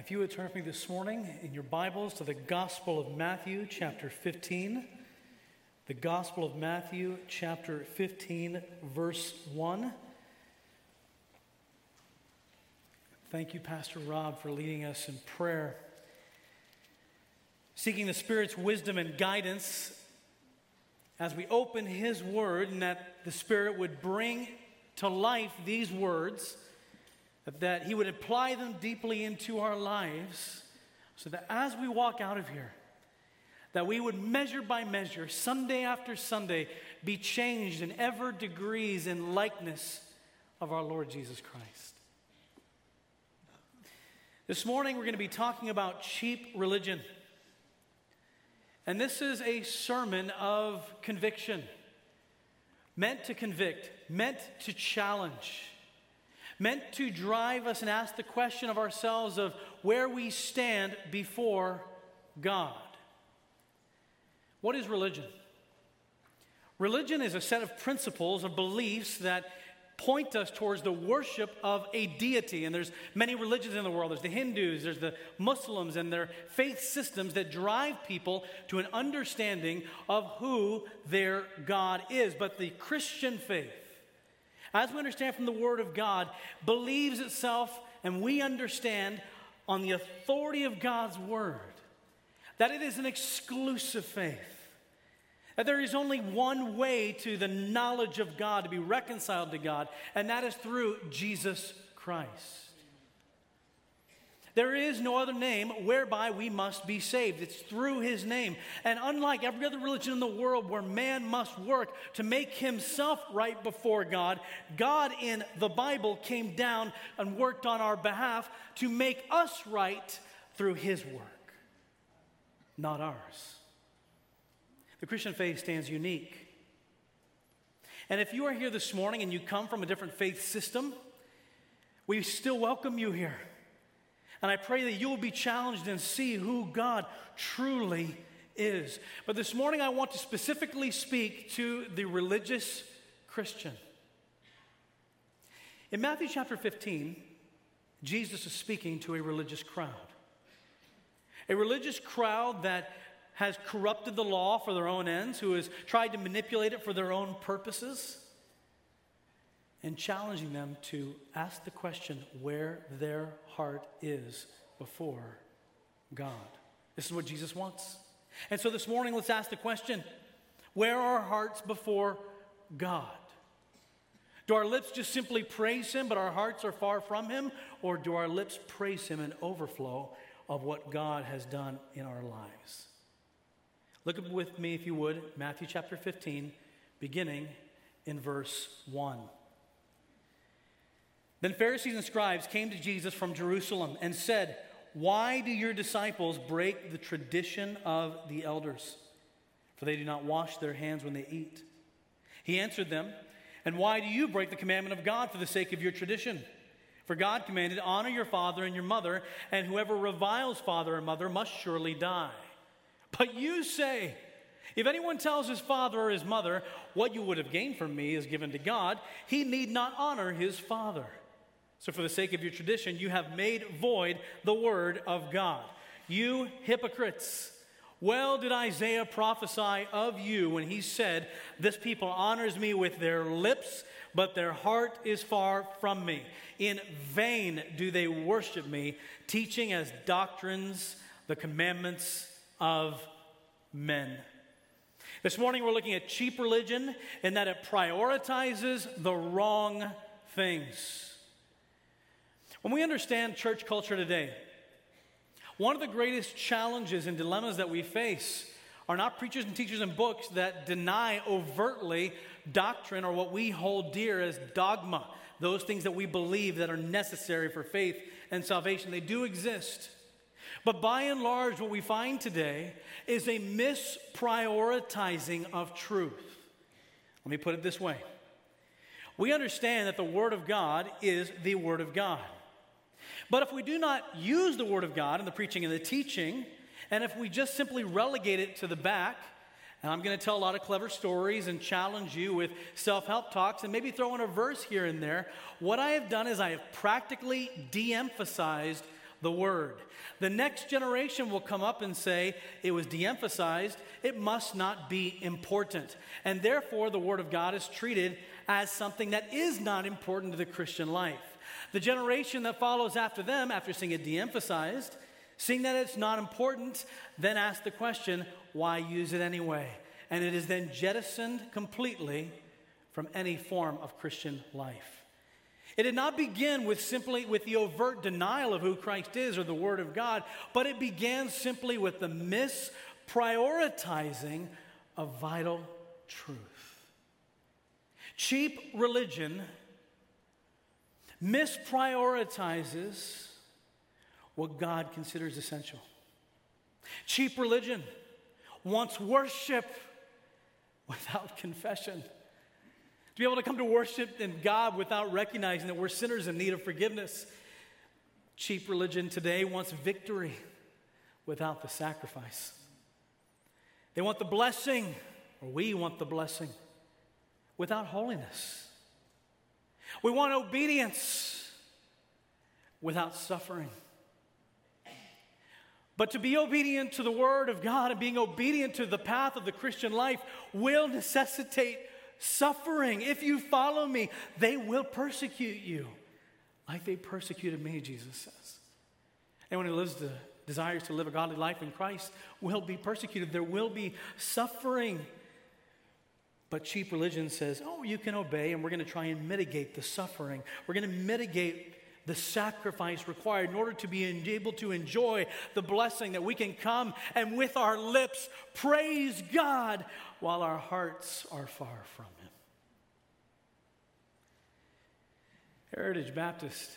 If you would turn with me this morning in your Bibles to the Gospel of Matthew, chapter 15. The Gospel of Matthew, chapter 15, verse 1. Thank you, Pastor Rob, for leading us in prayer. Seeking the Spirit's wisdom and guidance as we open His Word, and that the Spirit would bring to life these words, that He would apply them deeply into our lives, so that as we walk out of here, that we would measure by measure, Sunday after Sunday, be changed in ever degrees in likeness of our Lord Jesus Christ. This morning we're going to be talking about cheap religion. And this is a sermon of conviction, meant to convict, meant to challenge, meant to drive us and ask the question of ourselves of where we stand before God. What is religion? Religion is a set of principles or beliefs that point us towards the worship of a deity. And there's many religions in the world. There's the Hindus, there's the Muslims, and their faith systems that drive people to an understanding of who their God is. But the Christian faith, as we understand from the Word of God, believes itself, and we understand on the authority of God's Word, that it is an exclusive faith. That there is only one way to the knowledge of God, to be reconciled to God, and that is through Jesus Christ. There is no other name whereby we must be saved. It's through His name. And unlike every other religion in the world where man must work to make himself right before God, God in the Bible came down and worked on our behalf to make us right through His work, not ours. The Christian faith stands unique. And if you are here this morning and you come from a different faith system, we still welcome you here. And I pray that you will be challenged and see who God truly is. But this morning I want to specifically speak to the religious Christian. In Matthew chapter 15, Jesus is speaking to a religious crowd. A religious crowd that has corrupted the law for their own ends, who has tried to manipulate it for their own purposes, and challenging them to ask the question where their heart is before God. This is what Jesus wants. And so this morning, let's ask the question, where are our hearts before God? Do our lips just simply praise Him, but our hearts are far from Him? Or do our lips praise Him in overflow of what God has done in our lives? Look with me, if you would, Matthew chapter 15, beginning in verse 1. Then Pharisees and scribes came to Jesus from Jerusalem and said, "Why do your disciples break the tradition of the elders? For they do not wash their hands when they eat." He answered them, "And why do you break the commandment of God for the sake of your tradition? For God commanded, 'Honor your father and your mother, and whoever reviles father or mother must surely die.' But you say, if anyone tells his father or his mother, 'What you would have gained from me is given to God,' he need not honor his father. So for the sake of your tradition, you have made void the word of God. You hypocrites! Well did Isaiah prophesy of you when he said, 'This people honors me with their lips, but their heart is far from me. In vain do they worship me, teaching as doctrines the commandments of men.'" This morning we're looking at cheap religion in that it prioritizes the wrong things. When we understand church culture today, one of the greatest challenges and dilemmas that we face are not preachers and teachers and books that deny overtly doctrine or what we hold dear as dogma, those things that we believe that are necessary for faith and salvation. They do exist. But by and large, what we find today is a misprioritizing of truth. Let me put it this way. We understand that the Word of God is the Word of God. But if we do not use the Word of God in the preaching and the teaching, and if we just simply relegate it to the back, and I'm going to tell a lot of clever stories and challenge you with self-help talks and maybe throw in a verse here and there, what I have done is I have practically de-emphasized the Word. The next generation will come up and say it was de-emphasized, it must not be important. And therefore, the Word of God is treated as something that is not important to the Christian life. The generation that follows after them, after seeing it de-emphasized, seeing that it's not important, then ask the question, why use it anyway? And it is then jettisoned completely from any form of Christian life. It did not begin with the overt denial of who Christ is or the Word of God, but it began simply with the misprioritizing of vital truth. Cheap religion misprioritizes what God considers essential. Cheap religion wants worship without confession. To be able to come to worship in God without recognizing that we're sinners in need of forgiveness. Cheap religion today wants victory without the sacrifice. They want the blessing, or we want the blessing, without holiness. We want obedience without suffering. But to be obedient to the Word of God and being obedient to the path of the Christian life will necessitate suffering. If you follow me, they will persecute you like they persecuted me, Jesus says. Anyone who desires to live a godly life in Christ will be persecuted. There will be suffering. But cheap religion says, oh, you can obey, and we're going to try and mitigate the suffering. We're going to mitigate the sacrifice required in order to be able to enjoy the blessing that we can come and with our lips praise God while our hearts are far from Him. Heritage Baptist,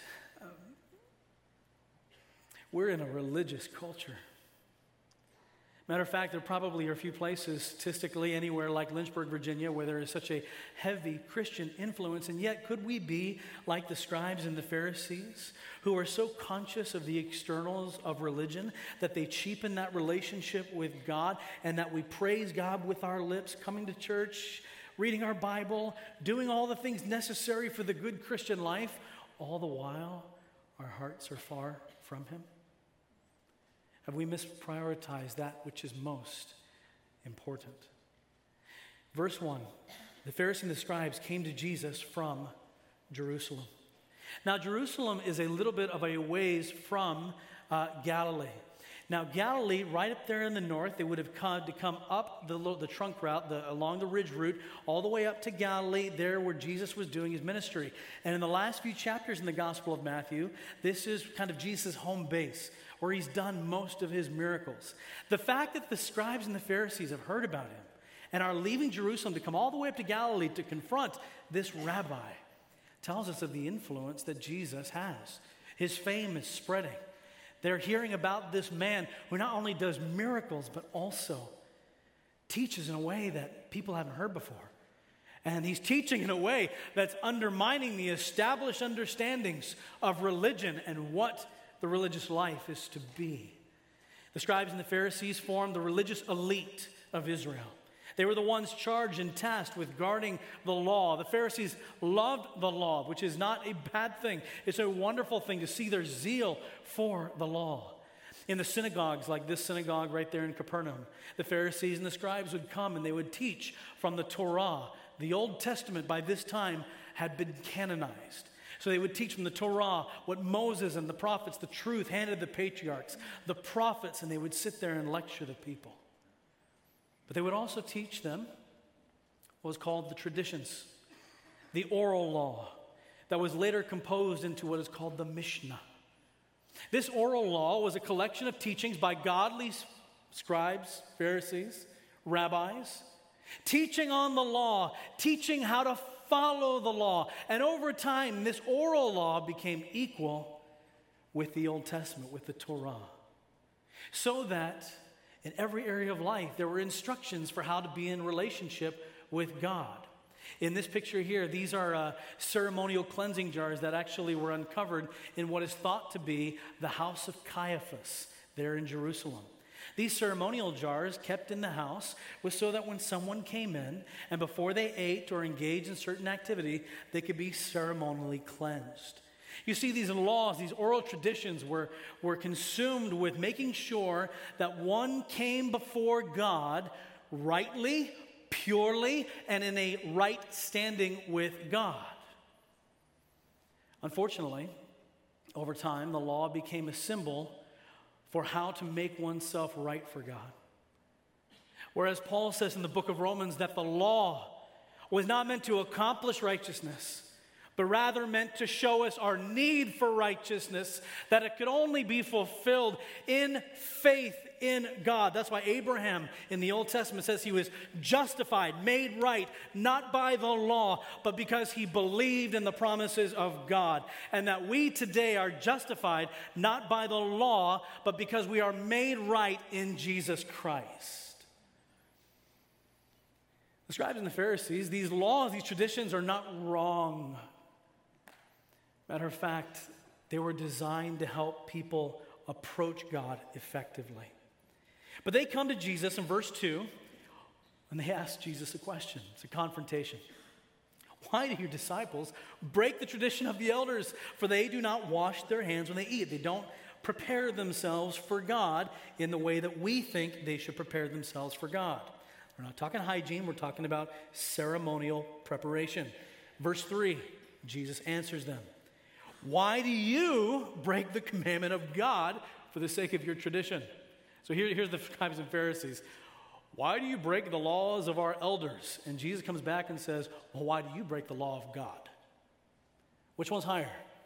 we're in a religious culture. Matter of fact, there probably are a few places, statistically, anywhere like Lynchburg, Virginia, where there is such a heavy Christian influence. And yet, could we be like the scribes and the Pharisees, who are so conscious of the externals of religion that they cheapen that relationship with God, and that we praise God with our lips, coming to church, reading our Bible, doing all the things necessary for the good Christian life, all the while our hearts are far from Him? Have we misprioritized that which is most important? Verse 1, the Pharisees and the scribes came to Jesus from Jerusalem. Now, Jerusalem is a little bit of a ways from Galilee. Now, Galilee, right up there in the north, they would have come up the trunk route, along the ridge route, all the way up to Galilee, there where Jesus was doing his ministry. And in the last few chapters in the Gospel of Matthew, this is kind of Jesus' home base, where he's done most of his miracles. The fact that the scribes and the Pharisees have heard about him and are leaving Jerusalem to come all the way up to Galilee to confront this rabbi tells us of the influence that Jesus has. His fame is spreading. They're hearing about this man who not only does miracles, but also teaches in a way that people haven't heard before. And he's teaching in a way that's undermining the established understandings of religion and what the religious life is to be. The scribes and the Pharisees formed the religious elite of Israel. They were the ones charged and tasked with guarding the law. The Pharisees loved the law, which is not a bad thing. It's a wonderful thing to see their zeal for the law. In the synagogues, like this synagogue right there in Capernaum, the Pharisees and the scribes would come and they would teach from the Torah. The Old Testament by this time had been canonized. So they would teach from the Torah what Moses and the prophets, the truth, handed the patriarchs, the prophets, and they would sit there and lecture the people. But they would also teach them what was called the traditions, the oral law that was later composed into what is called the Mishnah. This oral law was a collection of teachings by godly scribes, Pharisees, rabbis, teaching on the law, teaching how to follow the law. And over time, this oral law became equal with the Old Testament, with the Torah. So that in every area of life, there were instructions for how to be in relationship with God. In this picture here, these are ceremonial cleansing jars that actually were uncovered in what is thought to be the house of Caiaphas there in Jerusalem. These ceremonial jars kept in the house was so that when someone came in and before they ate or engaged in certain activity, they could be ceremonially cleansed. You see, these laws, these oral traditions were consumed with making sure that one came before God rightly, purely, and in a right standing with God. Unfortunately, over time, the law became a symbol for how to make oneself right for God. Whereas Paul says in the book of Romans that the law was not meant to accomplish righteousness, but rather meant to show us our need for righteousness, that it could only be fulfilled in faith in God. That's why Abraham in the Old Testament says he was justified, made right, not by the law, but because he believed in the promises of God. And that we today are justified not by the law, but because we are made right in Jesus Christ. The scribes and the Pharisees, these laws, these traditions are not wrong. Matter of fact, they were designed to help people approach God effectively. But they come to Jesus in verse 2, and they ask Jesus a question. It's a confrontation. Why do your disciples break the tradition of the elders? For they do not wash their hands when they eat. They don't prepare themselves for God in the way that we think they should prepare themselves for God. We're not talking hygiene. We're talking about ceremonial preparation. Verse 3, Jesus answers them. Why do you break the commandment of God for the sake of your tradition? So here's the scribes and Pharisees. Why do you break the laws of our elders? And Jesus comes back and says, well, why do you break the law of God? Which one's higher?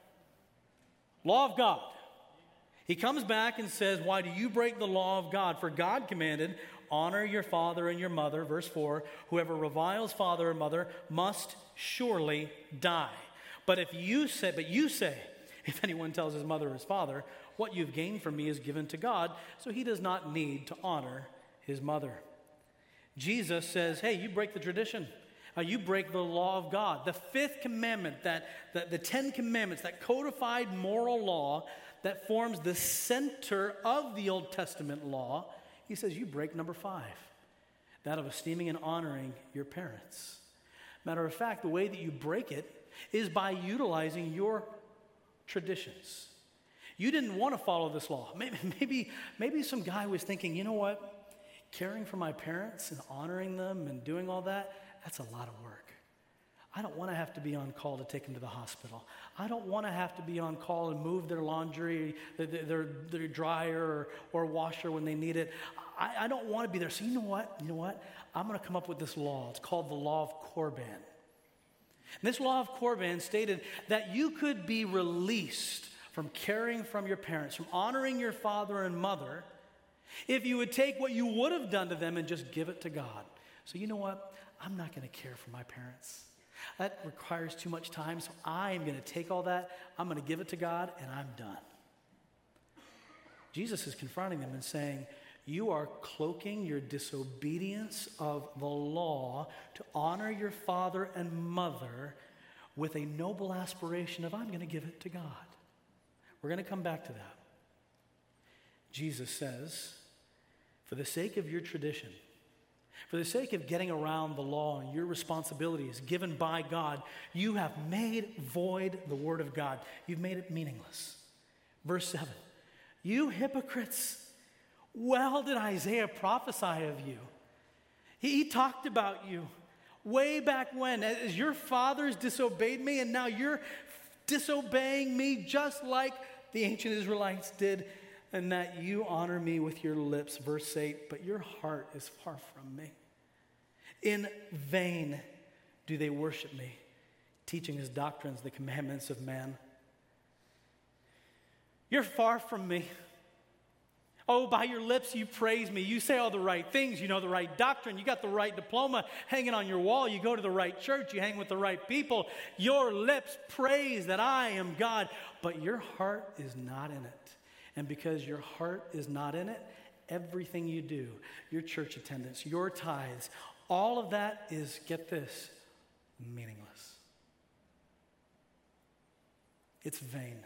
Law of God. He comes back and says, why do you break the law of God? For God commanded, honor your father and your mother. Verse 4, whoever reviles father or mother must surely die. But you say, if anyone tells his mother or his father, what you've gained from me is given to God, so he does not need to honor his mother. Jesus says, hey, you break the tradition. You break the law of God. The fifth commandment, the 10 commandments, that codified moral law that forms the center of the Old Testament law, he says you break number 5, that of esteeming and honoring your parents. Matter of fact, the way that you break it is by utilizing your traditions. You didn't want to follow this law. Maybe some guy was thinking, you know what? Caring for my parents and honoring them and doing all that, that's a lot of work. I don't want to have to be on call to take them to the hospital. I don't want to have to be on call and move their laundry, their dryer or washer when they need it. I don't want to be there. So you know what? I'm going to come up with this law. It's called the law of Corban. And this law of Corban stated that you could be released from caring from your parents, from honoring your father and mother, if you would take what you would have done to them and just give it to God. So you know what? I'm not going to care for my parents. That requires too much time, so I'm going to take all that, I'm going to give it to God, and I'm done. Jesus is confronting them and saying, you are cloaking your disobedience of the law to honor your father and mother with a noble aspiration of, I'm going to give it to God. We're going to come back to that. Jesus says, for the sake of your tradition, for the sake of getting around the law and your responsibilities given by God, you have made void the word of God. You've made it meaningless. Verse 7, you hypocrites, well did Isaiah prophesy of you. He talked about you way back when, as your fathers disobeyed me, and now you're disobeying me just like the ancient Israelites did, and that you honor me with your lips. Verse 8, but your heart is far from me. In vain do they worship me, teaching as doctrines the commandments of man. You're far from me. Oh, by your lips you praise me. You say all the right things. You know the right doctrine. You got the right diploma hanging on your wall. You go to the right church. You hang with the right people. Your lips praise that I am God, but your heart is not in it. And because your heart is not in it, everything you do, your church attendance, your tithes, all of that is, get this, meaningless. It's vain.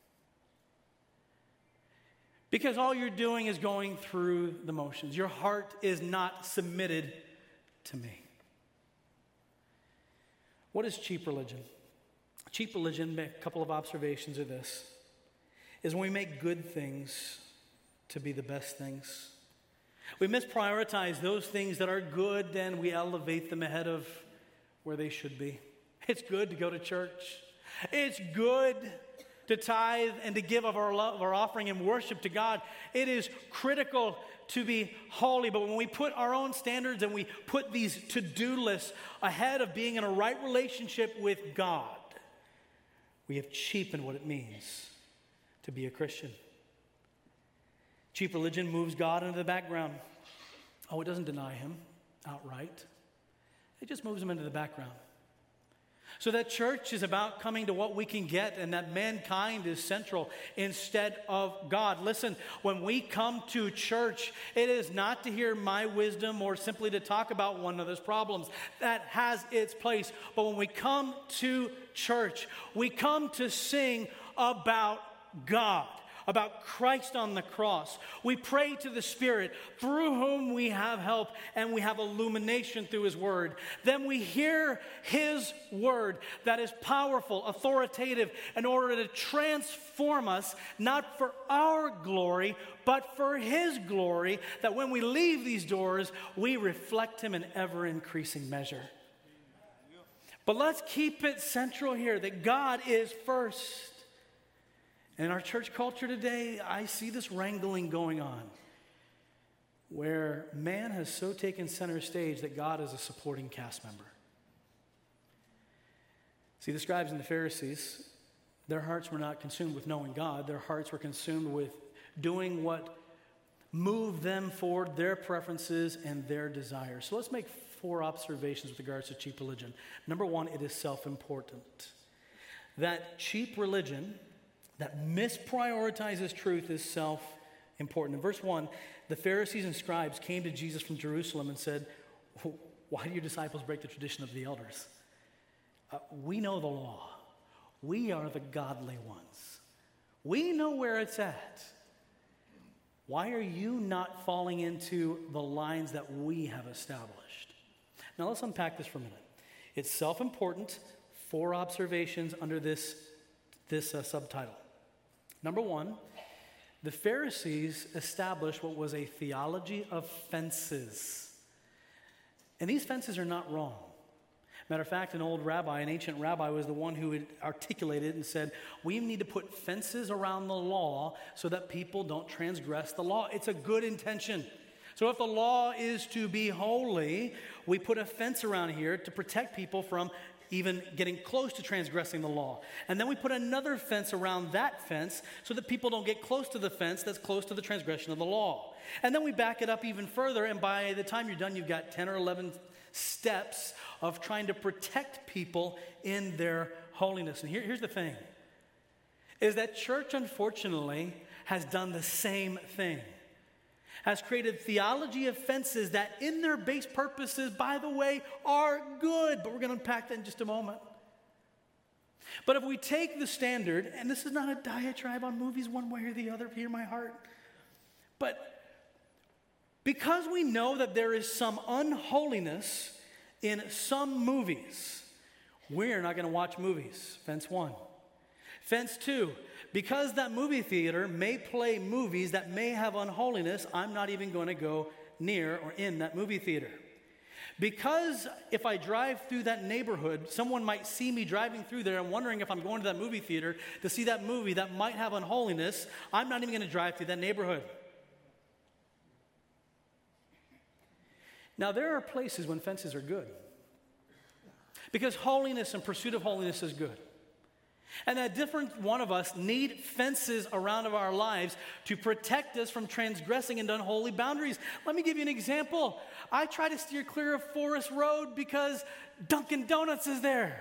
Because all you're doing is going through the motions. Your heart is not submitted to me. What is cheap religion? Cheap religion, a couple of observations of this, is when we make good things to be the best things. We misprioritize those things that are good, and we elevate them ahead of where they should be. It's good to go to church. It's good to tithe and to give of our offering and worship to God. It is critical to be holy. But when we put our own standards and we put these to-do lists ahead of being in a right relationship with God, we have cheapened what it means to be a Christian. Cheap religion moves God into the background. Oh, it doesn't deny him outright. It just moves him into the background. So that church is about coming to what we can get, and that mankind is central instead of God. Listen, when we come to church, it is not to hear my wisdom or simply to talk about one another's problems. That has its place. But when we come to church, we come to sing about God, about Christ on the cross. We pray to the Spirit, through whom we have help and we have illumination through His Word. Then we hear His Word that is powerful, authoritative, in order to transform us, not for our glory, but for His glory, that when we leave these doors, we reflect Him in ever-increasing measure. But let's keep it central here, that God is first. In our church culture today, I see this wrangling going on where man has so taken center stage that God is a supporting cast member. See, the scribes and the Pharisees, their hearts were not consumed with knowing God. Their hearts were consumed with doing what moved them forward, their preferences and their desires. So let's make 4 observations with regards to cheap religion. Number 1, it is self-important. That cheap religion that misprioritizes truth is self-important. In verse 1, the Pharisees and scribes came to Jesus from Jerusalem and said, "Why do your disciples break the tradition of the elders? We know the law. We are the godly ones. We know where it's at. Why are you not falling into the lines that we have established?" Now let's unpack this for a minute. It's self-important. 4 observations under this subtitle. Number 1, the Pharisees established what was a theology of fences. And these fences are not wrong. Matter of fact, an ancient rabbi, was the one who had articulated and said, we need to put fences around the law so that people don't transgress the law. It's a good intention. So if the law is to be holy, we put a fence around here to protect people from even getting close to transgressing the law. And then we put another fence around that fence so that people don't get close to the fence that's close to the transgression of the law. And then we back it up even further, and by the time you're done, you've got 10 or 11 steps of trying to protect people in their holiness. And here's the thing, is that church, unfortunately, has done the same thing. Has created theology of fences that in their base purposes, by the way, are good. But we're going to unpack that in just a moment. But if we take the standard, and this is not a diatribe on movies one way or the other, hear my heart. But because we know that there is some unholiness in some movies, we're not going to watch movies. Fence 1. Fence 2. Because that movie theater may play movies that may have unholiness, I'm not even going to go near or in that movie theater. Because if I drive through that neighborhood, someone might see me driving through there and wondering if I'm going to that movie theater to see that movie that might have unholiness, I'm not even going to drive through that neighborhood. Now, there are places when fences are good. Because holiness and pursuit of holiness is good. And that different one of us need fences around of our lives to protect us from transgressing into unholy boundaries. Let me give you an example. I try to steer clear of Forest Road because Dunkin' Donuts is there.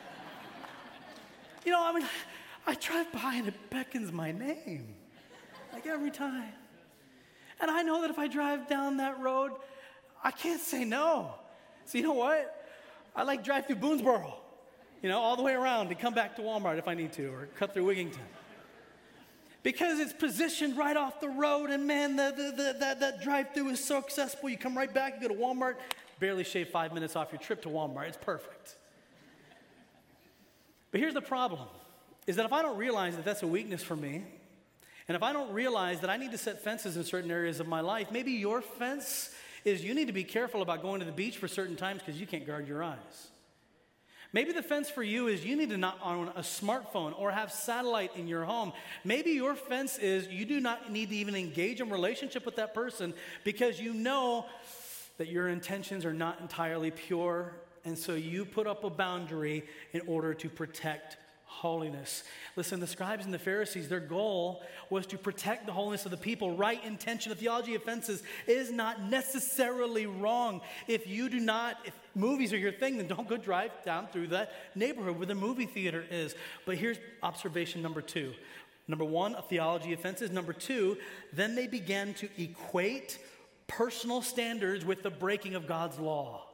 I drive by and it beckons my name, like every time. And I know that if I drive down that road, I can't say no. So you know what? I like drive through Boonesboro. All the way around to come back to Walmart if I need to, or cut through Wigington. Because it's positioned right off the road, and man, that drive-through is so accessible. You come right back, you go to Walmart, barely shave 5 minutes off your trip to Walmart. It's perfect. But here's the problem, is that if I don't realize that that's a weakness for me, and if I don't realize that I need to set fences in certain areas of my life, maybe your fence is you need to be careful about going to the beach for certain times because you can't guard your eyes. Maybe the fence for you is you need to not own a smartphone or have satellite in your home. Maybe your fence is you do not need to even engage in relationship with that person because you know that your intentions are not entirely pure, and so you put up a boundary in order to protect holiness. Listen, the scribes and the Pharisees, their goal was to protect the holiness of the people. Right intention, the theology of fences is not necessarily wrong. If movies are your thing, then don't go drive down through that neighborhood where the movie theater is. But here's observation number 2. Number 1, a theology of fences. Number 2, then they began to equate personal standards with the breaking of God's law.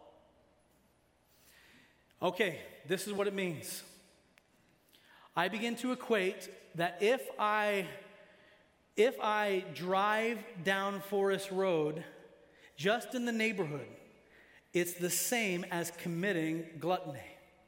Okay, this is what it means. I begin to equate that if I drive down Forest Road just in the neighborhood, it's the same as committing gluttony.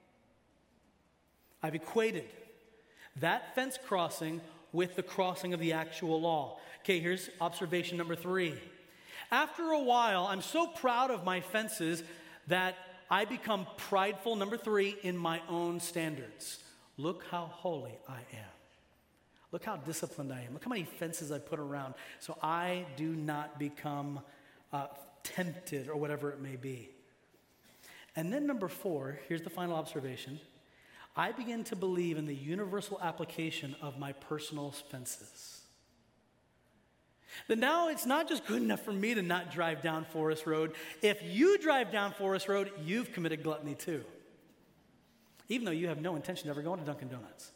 I've equated that fence crossing with the crossing of the actual law. Okay, here's observation number 3. After a while, I'm so proud of my fences that I become prideful, number 3, in my own standards. Look how holy I am. Look how disciplined I am. Look how many fences I put around so I do not become tempted or whatever it may be. And then number 4, here's the final observation. I begin to believe in the universal application of my personal fences. That now it's not just good enough for me to not drive down Forest Road. If you drive down Forest Road, you've committed gluttony too. Even though you have no intention of ever going to Dunkin' Donuts.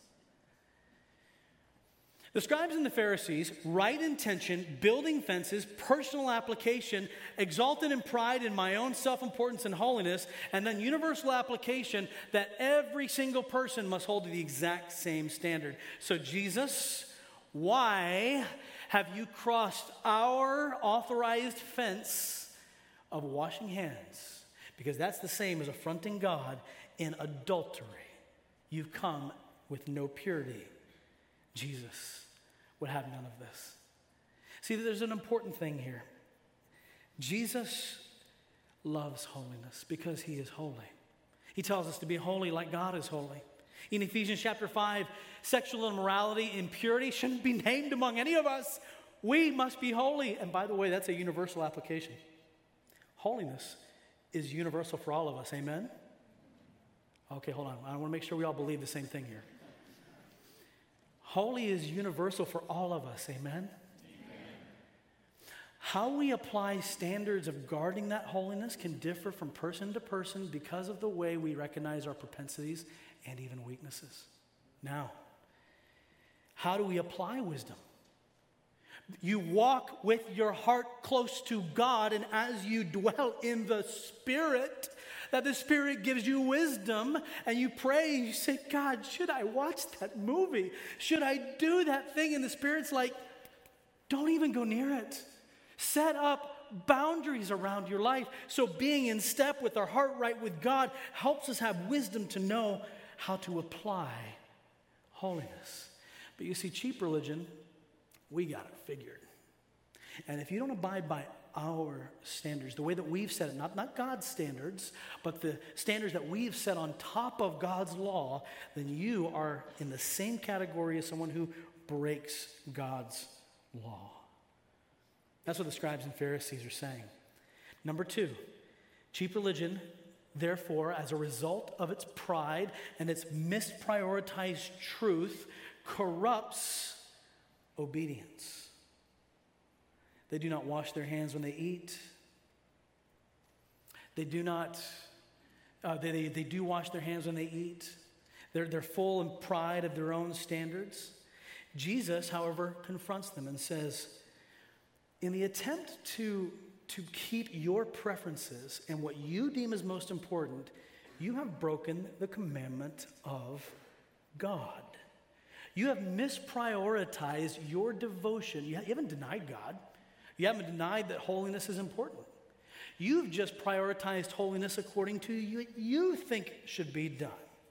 The scribes and the Pharisees, right intention, building fences, personal application, exalted in pride in my own self-importance and holiness, and then universal application that every single person must hold to the exact same standard. So Jesus, why have you crossed our authorized fence of washing hands? Because that's the same as affronting God in adultery. You've come with no purity. Jesus would have none of this. See, there's an important thing here. Jesus loves holiness because he is holy. He tells us to be holy like God is holy. In Ephesians chapter 5, sexual immorality, impurity shouldn't be named among any of us. We must be holy. And by the way, that's a universal application. Holiness is universal for all of us. Amen? Okay, hold on. I want to make sure we all believe the same thing here. Holy is universal for all of us. Amen? Amen. How we apply standards of guarding that holiness can differ from person to person because of the way we recognize our propensities and even weaknesses. Now, how do we apply wisdom? You walk with your heart close to God, and as you dwell in the Spirit, that the Spirit gives you wisdom, and you pray and you say, God, should I watch that movie? Should I do that thing? And the Spirit's like, don't even go near it. Set up boundaries around your life. So being in step with our heart right with God helps us have wisdom to know how to apply holiness. But you see, cheap religion, we got it figured. And if you don't abide by our standards, the way that we've set it, not God's standards, but the standards that we've set on top of God's law, then you are in the same category as someone who breaks God's law. That's what the scribes and Pharisees are saying. Number 2, cheap religion, therefore, as a result of its pride and its misprioritized truth, corrupts obedience. They do not wash their hands when they eat. They do not, they do wash their hands when they eat. They're full in pride of their own standards. Jesus, however, confronts them and says, in the attempt to keep your preferences and what you deem as most important, you have broken the commandment of God. You have misprioritized your devotion. You haven't denied God. You haven't denied that holiness is important. You've just prioritized holiness according to what you think should be done.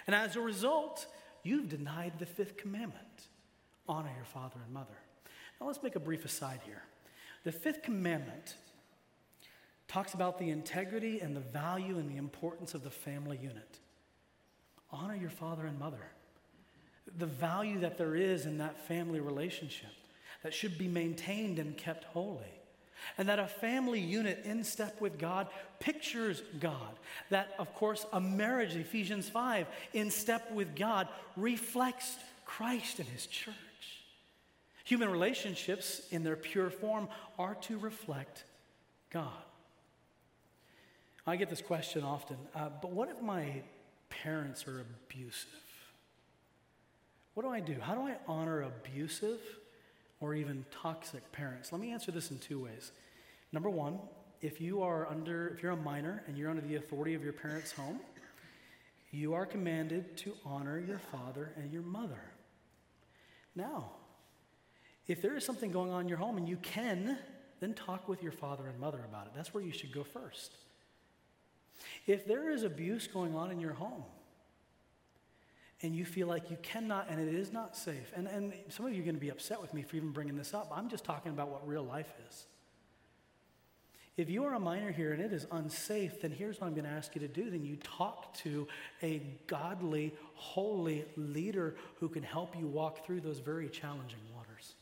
And as a result, you've denied the fifth commandment. Honor your father and mother. Now let's make a brief aside here. The fifth commandment talks about the integrity and the value and the importance of the family unit. Honor your father and mother. The value that there is in that family relationship that should be maintained and kept holy. And that a family unit in step with God pictures God. That, of course, a marriage, Ephesians 5, in step with God reflects Christ and his church. Human relationships in their pure form are to reflect God. I get this question often, but what if my parents are abusive? What do? How do I honor abusive or even toxic parents? Let me answer this in two ways. Number one, if you're a minor and you're under the authority of your parents' home, you are commanded to honor your father and your mother. Now, if there is something going on in your home and you can, then talk with your father and mother about it. That's where you should go first. If there is abuse going on in your home and you feel like you cannot, and it is not safe, and some of you are going to be upset with me for even bringing this up. I'm just talking about what real life is. If you are a minor here and it is unsafe, then here's what I'm going to ask you to do. Then you talk to a godly, holy leader who can help you walk through those very challenging waters.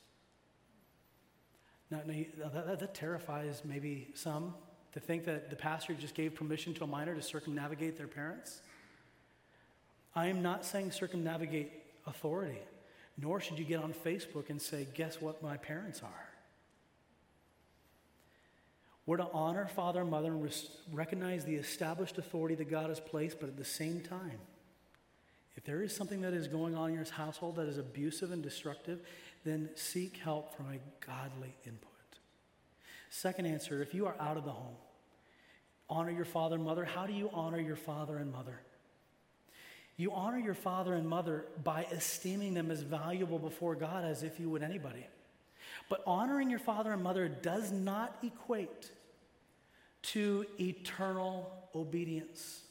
Now that terrifies maybe some to think that the pastor just gave permission to a minor to circumnavigate their parents. I am not saying circumnavigate authority, nor should you get on Facebook and say, guess what my parents are. We're to honor father and mother and recognize the established authority that God has placed, but at the same time, if there is something that is going on in your household that is abusive and destructive, then seek help from a godly input. Second answer, if you are out of the home, honor your father and mother. How do you honor your father and mother? You honor your father and mother by esteeming them as valuable before God as if you would anybody. But honoring your father and mother does not equate to eternal obedience.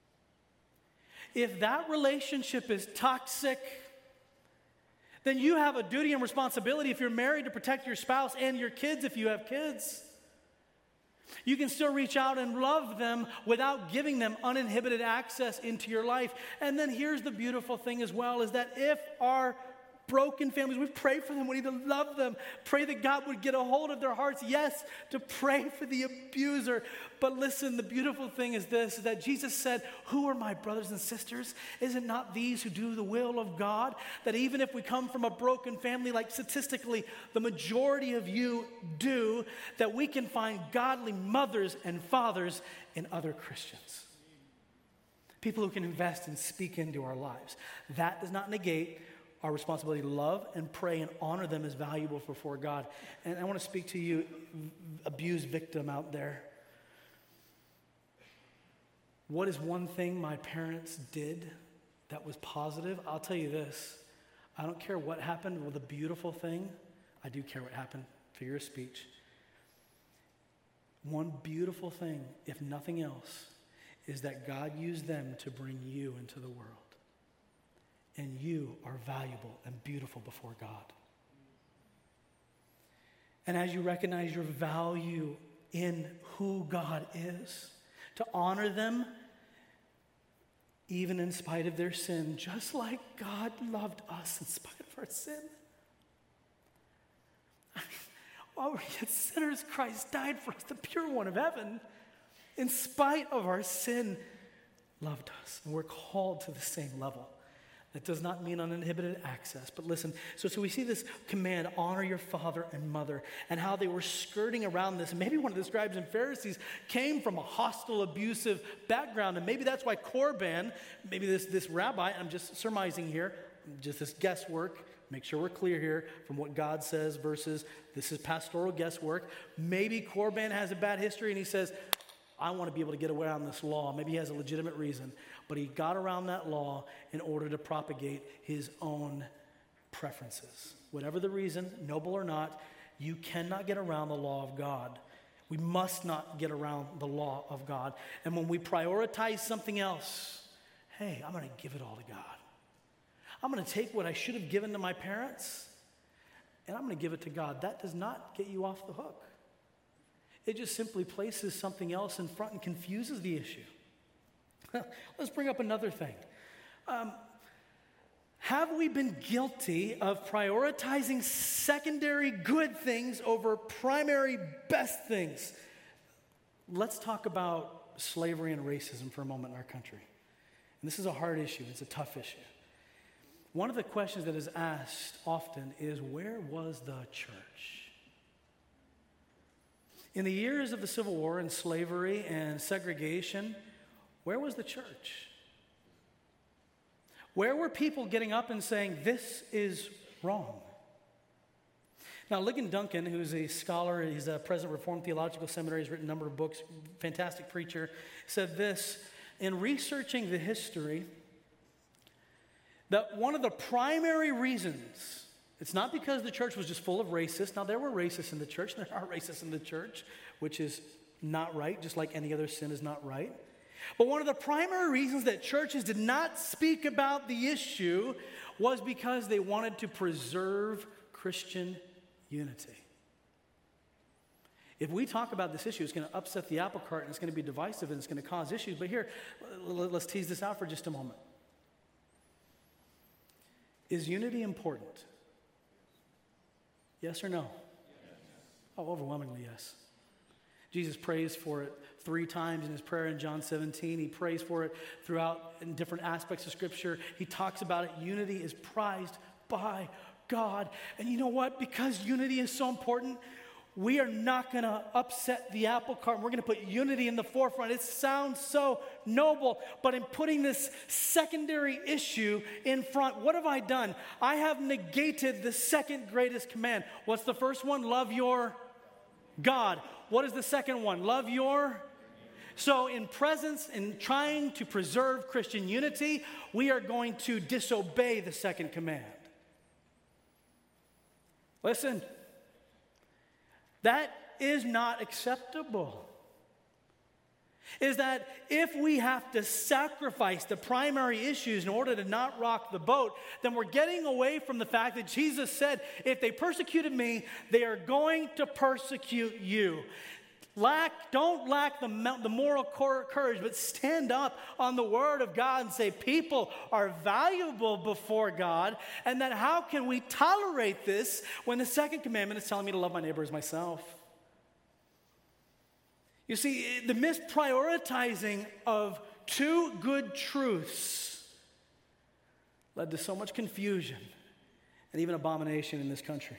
If that relationship is toxic, then you have a duty and responsibility if you're married to protect your spouse and your kids if you have kids. You can still reach out and love them without giving them uninhibited access into your life. And then here's the beautiful thing as well, is that if our broken families, we pray for them, we need to love them, pray that God would get a hold of their hearts, yes, to pray for the abuser. But listen, the beautiful thing is this, is that Jesus said, who are my brothers and sisters? Is it not these who do the will of God? That even if we come from a broken family, like statistically the majority of you do, that we can find godly mothers and fathers in other Christians. People who can invest and speak into our lives. That does not negate our responsibility to love and pray and honor them as valuable before God. And I want to speak to you, abused victim out there. What is one thing my parents did that was positive? I'll tell you this. I don't care what happened. Well, the beautiful thing, I do care what happened. Figure of speech. One beautiful thing, if nothing else, is that God used them to bring you into the world. And you are valuable and beautiful before God. And as you recognize your value in who God is, to honor them even in spite of their sin, just like God loved us in spite of our sin. While we're yet sinners, Christ died for us, the pure one of heaven, in spite of our sin, loved us. And we're called to the same level. That does not mean uninhibited access. But listen, so we see this command, honor your father and mother, and how they were skirting around this. Maybe one of the scribes and Pharisees came from a hostile, abusive background, and maybe that's why Corban, maybe this rabbi, I'm just surmising here, just this guesswork, make sure we're clear here from what God says versus this is pastoral guesswork. Maybe Corban has a bad history, and he says, I want to be able to get around this law. Maybe he has a legitimate reason. But he got around that law in order to propagate his own preferences. Whatever the reason, noble or not, you cannot get around the law of God. We must not get around the law of God. And when we prioritize something else, hey, I'm going to give it all to God. I'm going to take what I should have given to my parents, and I'm going to give it to God. That does not get you off the hook. It just simply places something else in front and confuses the issue. Let's bring up another thing. Have we been guilty of prioritizing secondary good things over primary best things? Let's talk about slavery and racism for a moment in our country. And this is a hard issue. It's a tough issue. One of the questions that is asked often is, where was the church? In the years of the Civil War and slavery and segregation, where was the church? Where were people getting up and saying, this is wrong? Now, Ligon Duncan, who's a scholar, he's a president of Reformed Theological Seminary, he's written a number of books, fantastic preacher, said this: in researching the history, that one of the primary reasons, it's not because the church was just full of racists. Now, there were racists in the church, and there are racists in the church, which is not right, just like any other sin is not right. But one of the primary reasons that churches did not speak about the issue was because they wanted to preserve Christian unity. If we talk about this issue, it's going to upset the apple cart, and it's going to be divisive, and it's going to cause issues. But here, let's tease this out for just a moment. Is unity important? Yes or no? Yes. Oh, overwhelmingly yes. Jesus prays for it 3 times in his prayer in John 17. He prays for it throughout in different aspects of Scripture. He talks about it. Unity is prized by God. And you know what? Because unity is so important, we are not going to upset the apple cart. We're going to put unity in the forefront. It sounds so noble, but in putting this secondary issue in front, what have I done? I have negated the second greatest command. What's the first one? Love your God. What is the second one? Love your... So in trying to preserve Christian unity, we are going to disobey the second command. Listen, that is not acceptable. Is that if we have to sacrifice the primary issues in order to not rock the boat, then we're getting away from the fact that Jesus said, if they persecuted me, they are going to persecute you. Don't lack the moral courage, but stand up on the word of God and say people are valuable before God, and that how can we tolerate this when the second commandment is telling me to love my neighbor as myself? You see, the misprioritizing of 2 good truths led to so much confusion and even abomination in this country.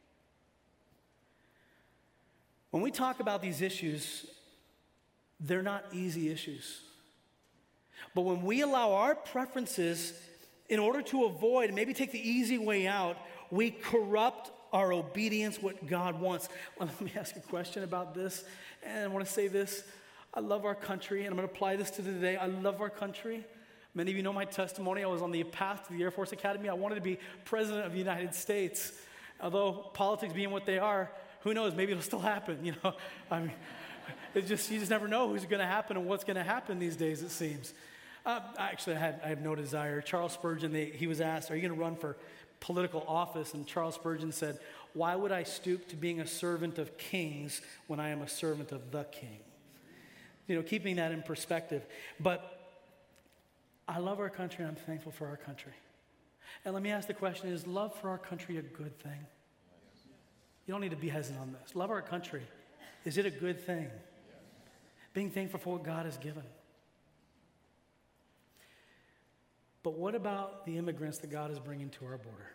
When we talk about these issues, they're not easy issues. But when we allow our preferences in order to avoid and maybe take the easy way out, we corrupt our obedience, what God wants. Let me ask a question about this, and I want to say this. I love our country, and I'm going to apply this to today. I love our country. Many of you know my testimony. I was on the path to the Air Force Academy. I wanted to be president of the United States. Although politics being what they are, who knows? Maybe it'll still happen, I mean, you just never know who's going to happen and what's going to happen these days, it seems. Actually, I have no desire. Charles Spurgeon, he was asked, are you going to run for political office? And Charles Spurgeon said, why would I stoop to being a servant of kings when I am a servant of the King? Keeping that in perspective. But I love our country, and I'm thankful for our country. And let me ask the question, is love for our country a good thing? You don't need to be hesitant on this. Love our country. Is it a good thing? Being thankful for what God has given. But what about the immigrants that God is bringing to our border?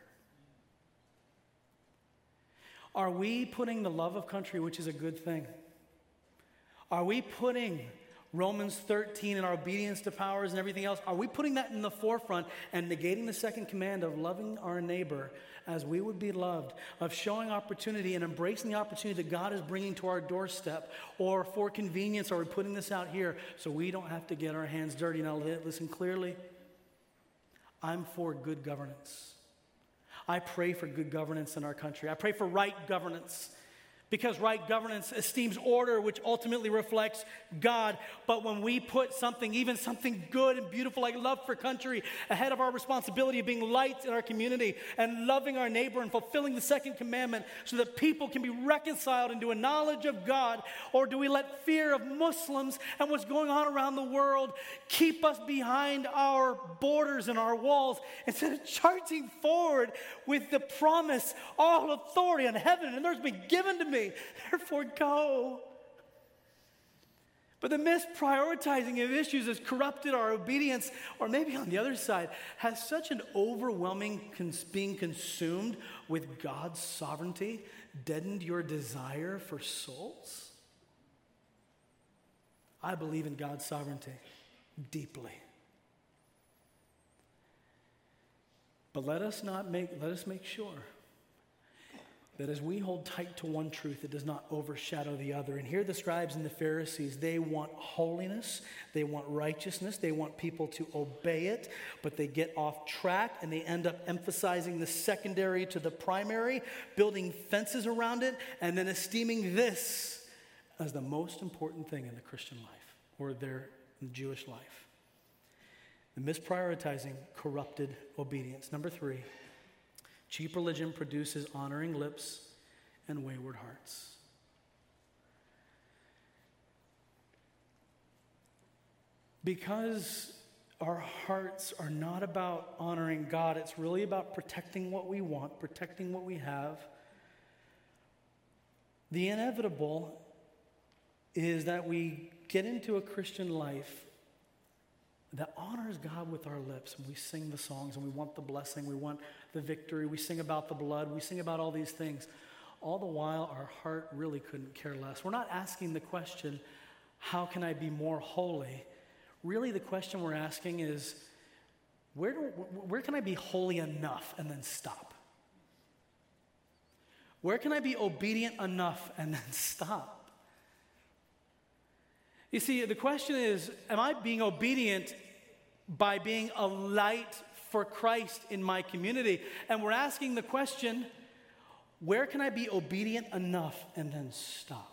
Are we putting the love of country, which is a good thing? Are we putting Romans 13 and our obedience to powers and everything else, are we putting that in the forefront and negating the second command of loving our neighbor as we would be loved, of showing opportunity and embracing the opportunity that God is bringing to our doorstep, or for convenience, are we putting this out here so we don't have to get our hands dirty? Now listen clearly. I'm for good governance. I pray for good governance in our country. I pray for right governance. Because right governance esteems order, which ultimately reflects God. But when we put something, even something good and beautiful like love for country, ahead of our responsibility of being lights in our community and loving our neighbor and fulfilling the second commandment so that people can be reconciled into a knowledge of God, or do we let fear of Muslims and what's going on around the world keep us behind our borders and our walls instead of charging forward with the promise, all authority in heaven and earth has been given to me, therefore go. But the misprioritizing of issues has corrupted our obedience, or maybe on the other side, has such an overwhelming being consumed with God's sovereignty deadened your desire for souls. I believe in God's sovereignty deeply. But let us make sure that as we hold tight to one truth, it does not overshadow the other. And here the scribes and the Pharisees, they want holiness, they want righteousness, they want people to obey it, but they get off track and they end up emphasizing the secondary to the primary, building fences around it, and then esteeming this as the most important thing in the Christian life or their Jewish life. The misprioritizing corrupted obedience. Number 3. Cheap religion produces honoring lips and wayward hearts. Because our hearts are not about honoring God, it's really about protecting what we want, protecting what we have. The inevitable is that we get into a Christian life that honors God with our lips. And we sing the songs and we want the blessing, we want the victory, we sing about the blood, we sing about all these things. All the while, our heart really couldn't care less. We're not asking the question, how can I be more holy? Really, the question we're asking is, where can I be holy enough and then stop? Where can I be obedient enough and then stop? You see, the question is, am I being obedient by being a light for Christ in my community? And we're asking the question, where can I be obedient enough and then stop?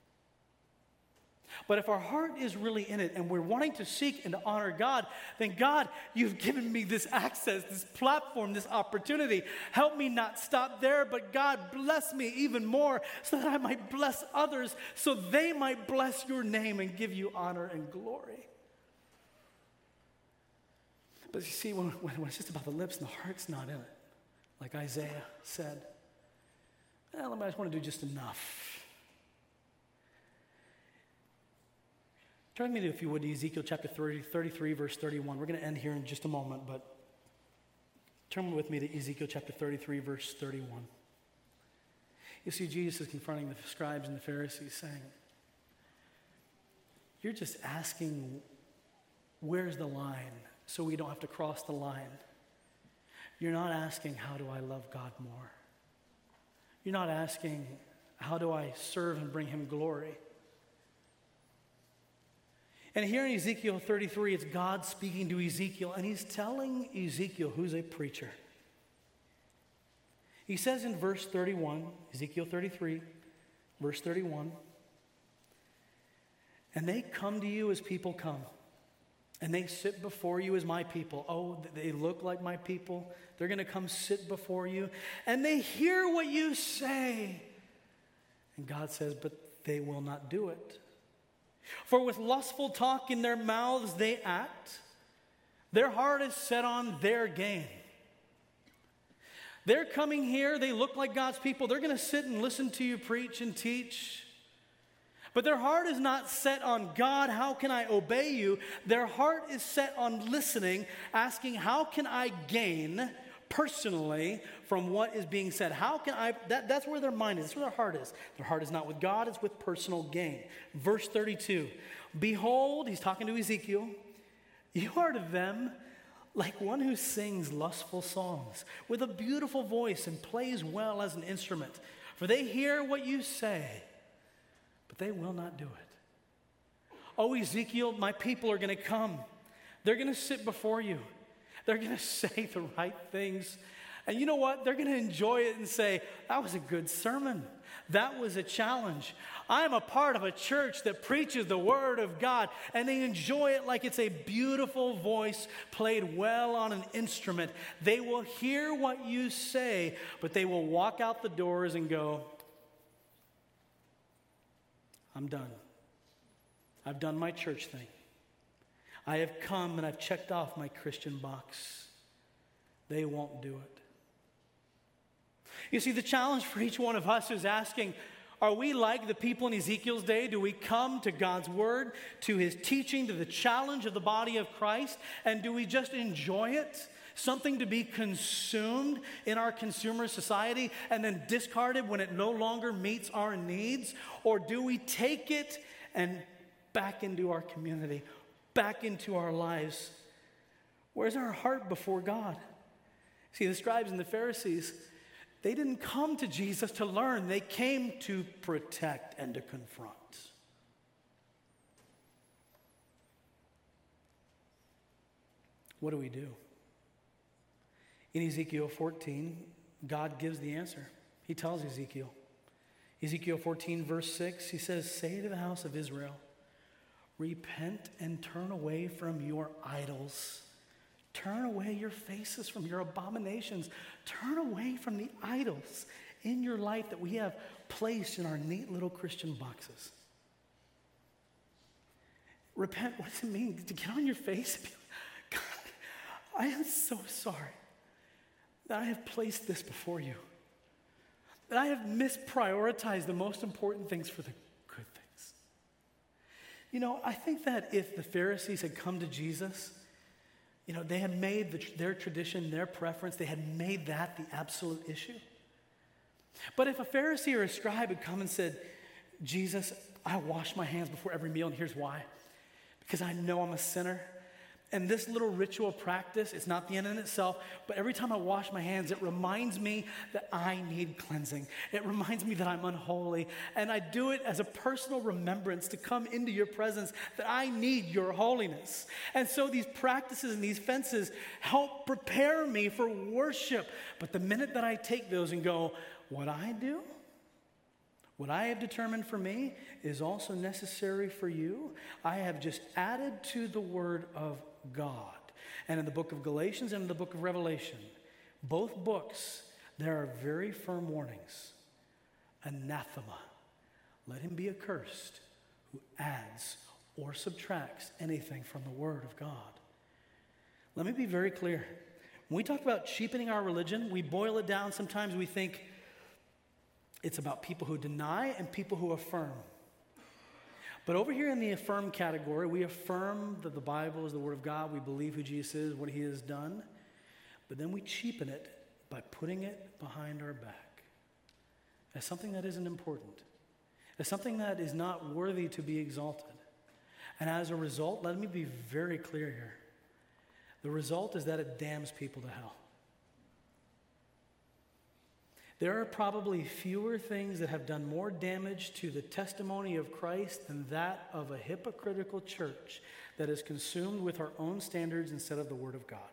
But if our heart is really in it and we're wanting to seek and to honor God, then God, you've given me this access, this platform, this opportunity. Help me not stop there, but God, bless me even more so that I might bless others, so they might bless your name and give you honor and glory. But you see, when it's just about the lips and the heart's not in it, like Isaiah said, I just want to do just enough. Turn with me, if you would, to Ezekiel chapter 33, verse 31. We're going to end here in just a moment, but turn with me to Ezekiel chapter 33, verse 31. You see, Jesus is confronting the scribes and the Pharisees, saying, you're just asking, where's the line, so we don't have to cross the line. You're not asking, how do I love God more? You're not asking, how do I serve and bring him glory? And here in Ezekiel 33, it's God speaking to Ezekiel, and he's telling Ezekiel, who's a preacher. He says in verse 31, Ezekiel 33, verse 31, and they come to you as people come, and they sit before you as my people. Oh, they look like my people. They're going to come sit before you, and they hear what you say. And God says, but they will not do it. For with lustful talk in their mouths they act. Their heart is set on their gain. They're coming here, they look like God's people. They're going to sit and listen to you preach and teach. But their heart is not set on God, how can I obey you? Their heart is set on listening, asking, how can I gain personally from what is being said? How can I, that's where their mind is, that's where their heart is. Their heart is not with God, it's with personal gain. Verse 32, behold, he's talking to Ezekiel, you are to them like one who sings lustful songs with a beautiful voice and plays well as an instrument. For they hear what you say, but they will not do it. Oh, Ezekiel, my people are going to come. They're going to sit before you. They're going to say the right things. And you know what? They're going to enjoy it and say, that was a good sermon. That was a challenge. I'm a part of a church that preaches the Word of God, and they enjoy it like it's a beautiful voice played well on an instrument. They will hear what you say, but they will walk out the doors and go, I'm done. I've done my church thing. I have come and I've checked off my Christian box. They won't do it. You see, the challenge for each one of us is asking, are we like the people in Ezekiel's day? Do we come to God's word, to his teaching, to the challenge of the body of Christ, and do we just enjoy it? Something to be consumed in our consumer society and then discarded when it no longer meets our needs? Or do we take it and back into our community, back into our lives? Where's our heart before God? See, the scribes and the Pharisees, they didn't come to Jesus to learn. They came to protect and to confront. What do we do? In Ezekiel 14, God gives the answer. He tells Ezekiel. Ezekiel 14, verse 6, he says, say to the house of Israel, repent and turn away from your idols. Turn away your faces from your abominations. Turn away from the idols in your life that we have placed in our neat little Christian boxes. Repent, what does it mean? To get on your face and be like, God, I am so sorry that I have placed this before you. That I have misprioritized the most important things for the good things. You know, I think that if the Pharisees had come to Jesus, you know, they had made their tradition, their preference, they had made that the absolute issue. But if a Pharisee or a scribe had come and said, Jesus, I wash my hands before every meal, and here's why. Because I know I'm a sinner. And this little ritual practice, it's not the end in itself, but every time I wash my hands, it reminds me that I need cleansing. It reminds me that I'm unholy. And I do it as a personal remembrance to come into your presence, that I need your holiness. And so these practices and these fences help prepare me for worship. But the minute that I take those and go, what I do, what I have determined for me is also necessary for you, I have just added to the word of God. And in the book of Galatians and in the book of Revelation, both books, there are very firm warnings. Anathema. Let him be accursed who adds or subtracts anything from the word of God. Let me be very clear. When we talk about cheapening our religion, we boil it down. Sometimes we think it's about people who deny and people who affirm. But over here in the affirm category, we affirm that the Bible is the Word of God. We believe who Jesus is, what he has done. But then we cheapen it by putting it behind our back as something that isn't important, as something that is not worthy to be exalted. And as a result, let me be very clear here. The result is that it damns people to hell. There are probably fewer things that have done more damage to the testimony of Christ than that of a hypocritical church that is consumed with our own standards instead of the Word of God.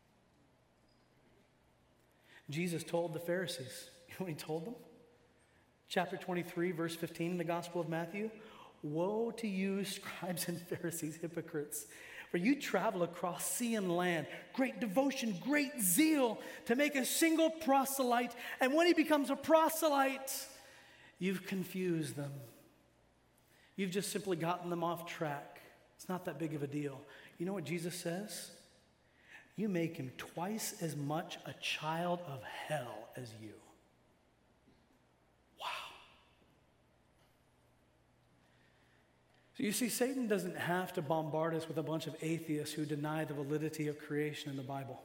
Jesus told the Pharisees, you know what he told them? Chapter 23, verse 15 in the Gospel of Matthew, woe to you, scribes and Pharisees, hypocrites, for you travel across sea and land, great devotion, great zeal to make a single proselyte. And when he becomes a proselyte, you've confused them. You've just simply gotten them off track. It's not that big of a deal. You know what Jesus says? You make him twice as much a child of hell as you. Wow. So you see, Satan doesn't have to bombard us with a bunch of atheists who deny the validity of creation in the Bible.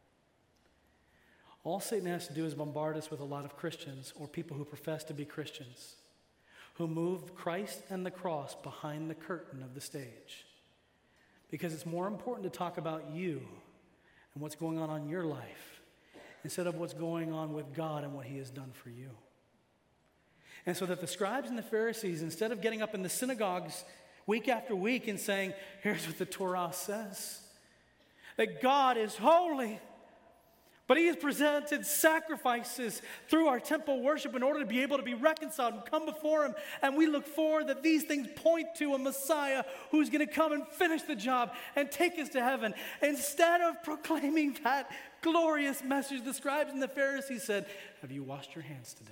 All Satan has to do is bombard us with a lot of Christians or people who profess to be Christians, who move Christ and the cross behind the curtain of the stage. Because it's more important to talk about you and what's going on in your life instead of what's going on with God and what he has done for you. And so that the scribes and the Pharisees, instead of getting up in the synagogues week after week and saying, here's what the Torah says, that God is holy, But he has presented sacrifices through our temple worship in order to be able to be reconciled and come before him. And we look forward that these things point to a Messiah who's going to come and finish the job and take us to heaven. Instead of proclaiming that glorious message, the scribes and the Pharisees said, have you washed your hands today?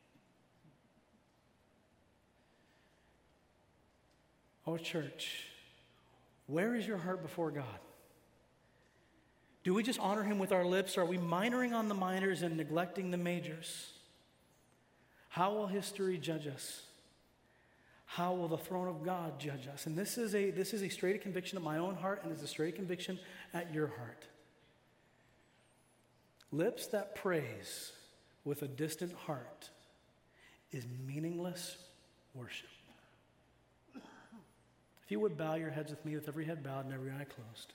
Oh, church, where is your heart before God? Do we just honor him with our lips? Or are we minoring on the minors and neglecting the majors? How will history judge us? How will the throne of God judge us? And this is a straight conviction of my own heart, and it's a straight conviction at your heart. Lips that praise with a distant heart is meaningless worship. If you would bow your heads with me with every head bowed and every eye closed.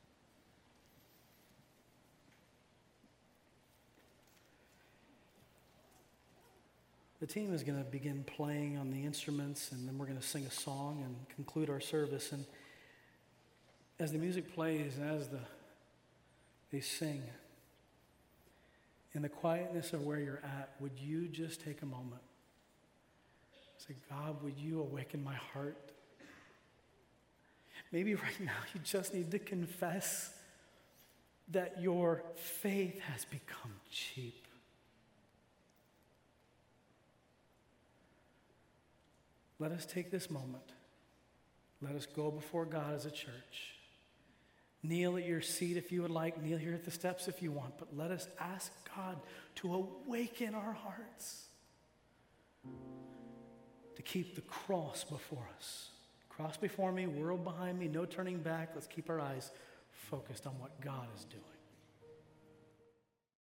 The team is going to begin playing on the instruments, and then we're going to sing a song and conclude our service. And as the music plays and as they sing, in the quietness of where you're at, would you just take a moment? Say, God, would you awaken my heart? Maybe right now you just need to confess that your faith has become cheap. Let us take this moment. Let us go before God as a church. Kneel at your seat if you would like. Kneel here at the steps if you want. But let us ask God to awaken our hearts, to keep the cross before us. Cross before me, world behind me, no turning back. Let's keep our eyes focused on what God is doing.